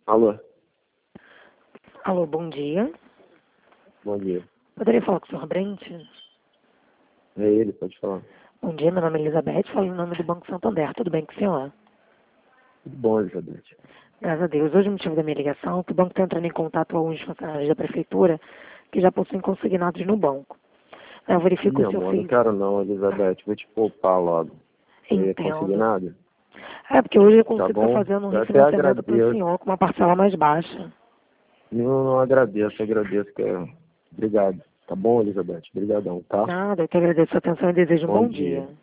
Alô, Alô, bom dia. bom dia. Poderia falar com o senhor Brente? É ele, pode falar. Bom dia, meu nome é Elizabeth, falo em nome do Banco Santander. Tudo bem com o senhor? Tudo bom, Elizabeth? Graças a Deus. Hoje o motivo da minha ligação é que o banco está entrando em contato com alguns funcionários da prefeitura que já possuem consignados no banco. Eu verifico Ih, se eu amor, não fiz. quero não, Elizabeth. Vou te poupar logo. Você conseguir Entendo. nada? É, porque hoje eu Tá consigo estar bom? fazendo um Eu até refinanciamento para o agradeço. senhor com uma parcela mais baixa. Não agradeço, agradeço. Obrigado. Tá bom, Elizabeth? Obrigadão, tá? Nada, eu que agradeço a atenção e desejo um Bom bom dia. dia.